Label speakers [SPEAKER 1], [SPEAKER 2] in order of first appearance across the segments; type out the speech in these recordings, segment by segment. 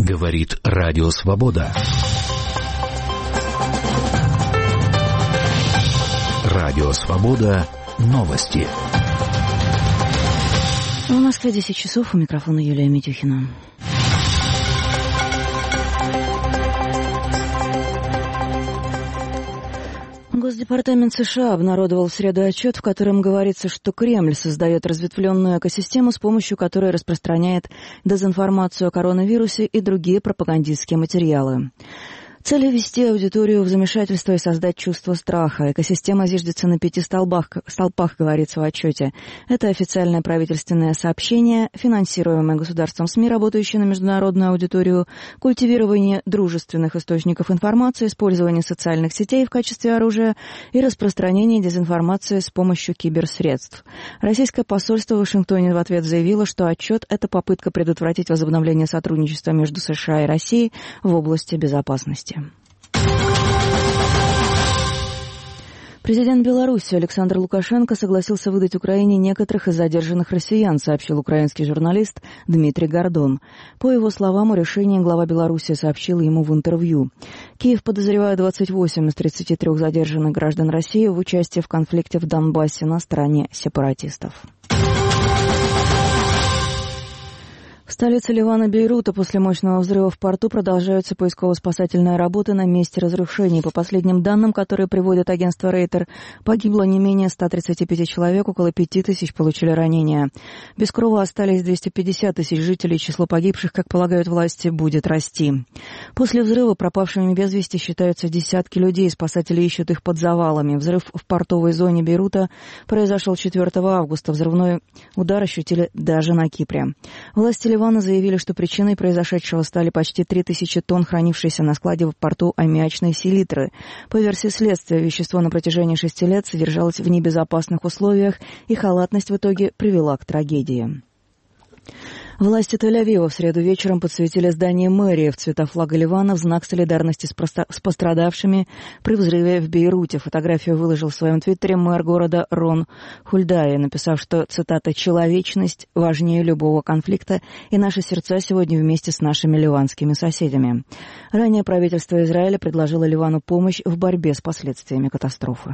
[SPEAKER 1] Говорит Радио Свобода. Радио Свобода. Новости.
[SPEAKER 2] В Москве 10 часов. У микрофона Юлия Митюхина. Госдепартамент США обнародовал в среду отчет, в котором говорится, что Кремль создает разветвленную экосистему, с помощью которой распространяет дезинформацию о коронавирусе и другие пропагандистские материалы. Цель — ввести аудиторию в замешательство и создать чувство страха. Экосистема зиждется на 5 столпах, говорится в отчете. Это официальное правительственное сообщение, финансируемое государством СМИ, работающее на международную аудиторию, культивирование дружественных источников информации, использование социальных сетей в качестве оружия и распространение дезинформации с помощью киберсредств. Российское посольство в Вашингтоне в ответ заявило, что отчет — это попытка предотвратить возобновление сотрудничества между США и Россией в области безопасности. Президент Беларуси Александр Лукашенко согласился выдать Украине некоторых из задержанных россиян, сообщил украинский журналист Дмитрий Гордон. По его словам, о решении глава Беларуси сообщил ему в интервью. Киев подозревает 28 из 33 задержанных граждан России в участии в конфликте в Донбассе на стороне сепаратистов. В столице Ливана Бейрута после мощного взрыва в порту продолжаются поисково-спасательные работы на месте разрушений. По последним данным, которые приводит агентство Рейтер, погибло не менее 135 человек, около 5000 получили ранения. Без крова остались 250 тысяч жителей, число погибших, как полагают власти, будет расти. После взрыва пропавшими без вести считаются десятки людей, спасатели ищут их под завалами. Взрыв в портовой зоне Бейрута произошел 4 августа. Взрывной удар ощутили даже на Кипре. Власти Ливана заявили, что причиной произошедшего стали почти 3000 тонн хранившейся на складе в порту аммиачной селитры. По версии следствия, вещество на протяжении 6 лет содержалось в небезопасных условиях, и халатность в итоге привела к трагедии. Власти Тель-Авива в среду вечером подсветили здание мэрии в цвета флага Ливана в знак солидарности с пострадавшими при взрыве в Бейруте. Фотографию выложил в своем твиттере мэр города Рон Хульдай, написав, что, цитата, «человечность важнее любого конфликта, и наши сердца сегодня вместе с нашими ливанскими соседями». Ранее правительство Израиля предложило Ливану помощь в борьбе с последствиями катастрофы.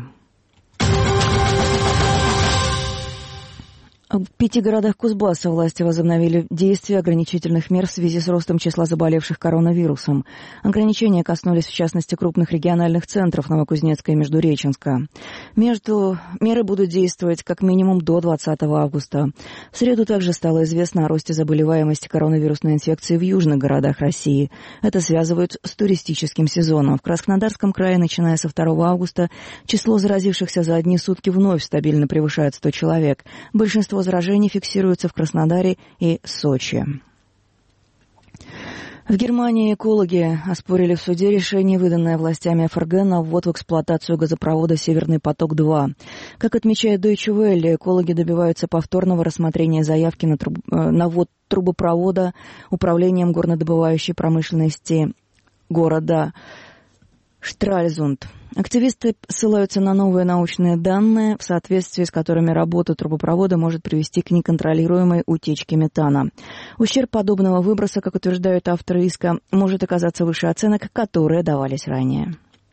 [SPEAKER 2] В 5 городах Кузбасса власти возобновили действие ограничительных мер в связи с ростом числа заболевших коронавирусом. Ограничения коснулись, в частности, крупных региональных центров Новокузнецка и Междуреченска. Меры будут действовать как минимум до 20 августа. В среду также стало известно о росте заболеваемости коронавирусной инфекцией в южных городах России. Это связывают с туристическим сезоном. В Краснодарском крае, начиная со 2 августа, число заразившихся за одни сутки вновь стабильно превышает 100 человек. Большинство заражений фиксируются в Краснодаре и Сочи. В Германии экологи оспорили в суде решение, выданное властями ФРГ на ввод в эксплуатацию газопровода «Северный поток-2». Как отмечает Deutsche Welle, экологи добиваются повторного рассмотрения заявки на ввод трубопровода управлением горнодобывающей промышленности города Штральзунд. Активисты ссылаются на новые научные данные, в соответствии с которыми работа трубопровода может привести к неконтролируемой утечке метана. Ущерб подобного выброса, как утверждают авторы иска, может оказаться выше оценок, которые давались ранее.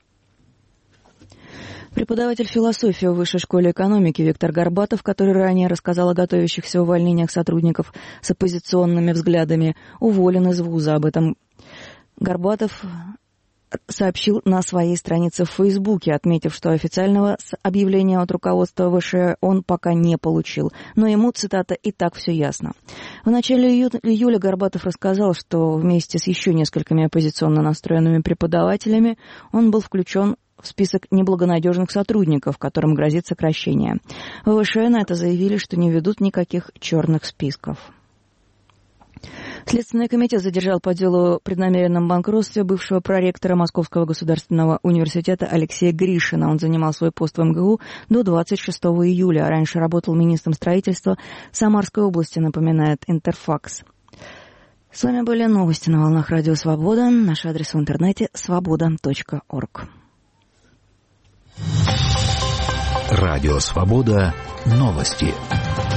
[SPEAKER 2] Преподаватель философии в Высшей школе экономики Виктор Горбатов, который ранее рассказал о готовящихся увольнениях сотрудников с оппозиционными взглядами, уволен из вуза. Об этом Горбатов сообщил на своей странице в Фейсбуке, отметив, что официального объявления от руководства ВШЭ он пока не получил. Но ему, цитата, «и так все ясно». В начале июля Горбатов рассказал, что вместе с еще несколькими оппозиционно настроенными преподавателями он был включен в список неблагонадежных сотрудников, которым грозит сокращение. В ВШЭ на это заявили, что не ведут никаких черных списков. Следственный комитет задержал по делу о преднамеренном банкротстве бывшего проректора Московского государственного университета Алексея Гришина. Он занимал свой пост в МГУ до 26 июля, а раньше работал министром строительства Самарской области, напоминает Интерфакс. С вами были новости на волнах Радио Свобода. Наш адрес в интернете svoboda.org.
[SPEAKER 1] Радио Свобода. Новости.